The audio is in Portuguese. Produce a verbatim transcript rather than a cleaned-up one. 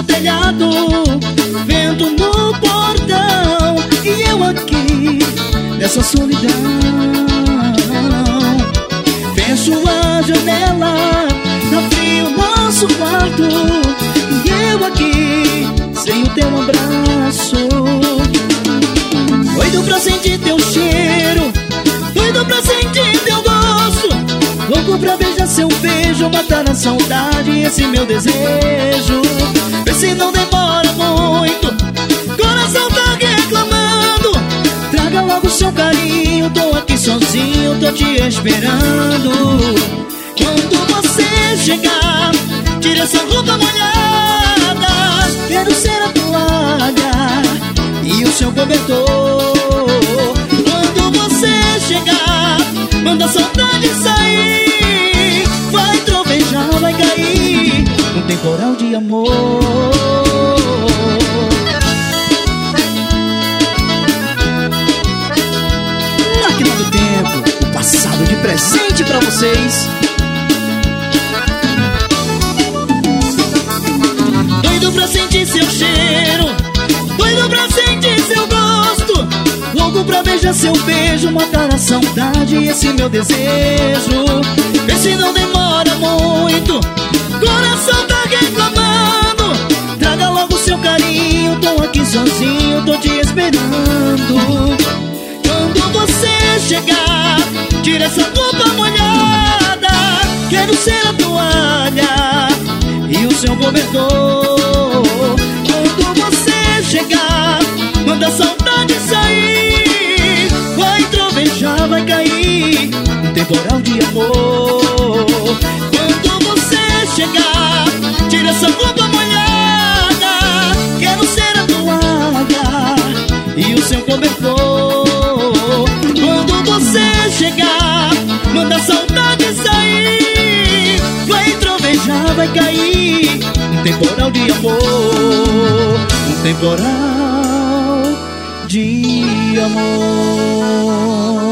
no telhado, vento no portão, e eu aqui nessa solidão. Fecho a janela, tá frio nosso quarto, e eu aqui sem o teu abraço. Doido pra sentir teu cheiro, doido pra sentir teu gosto, louco pra beijar seu beijo, matar a saudade e esse meu desejo. Vê se não demora muito, coração tá reclamando. Traga logo seu carinho, tô aqui sozinho, tô te esperando. Quando você chegar, tira essa roupa molhada, quero ser a toalha e o seu cobertor. Quando você chegar, manda a saudade sair, vai trovejar, vai cair um temporal de amor. Máquina do tempo, o passado de presente pra vocês. Doido pra sentir seu cheiro, doido pra sentir seu gosto, louco pra beijar seu beijo, matar a saudade e esse meu desejo. Vê se não demora muito, coração tá reclamando. Traga logo seu carinho, tô aqui sozinho, tô te esperando. Quando você chegar, tira essa roupa molhada, quero ser a toalha e o seu cobertor. Quando você chegar, manda a saudade sair, vai trovejar, vai cair um temporal de amor. Quando você chegar, tira essa roupa molhada, quero ser a toalha e o seu cobertor. Quando você chegar, manda a saudade sair, vai trovejar, vai cair um temporal de amor, um temporal de amor.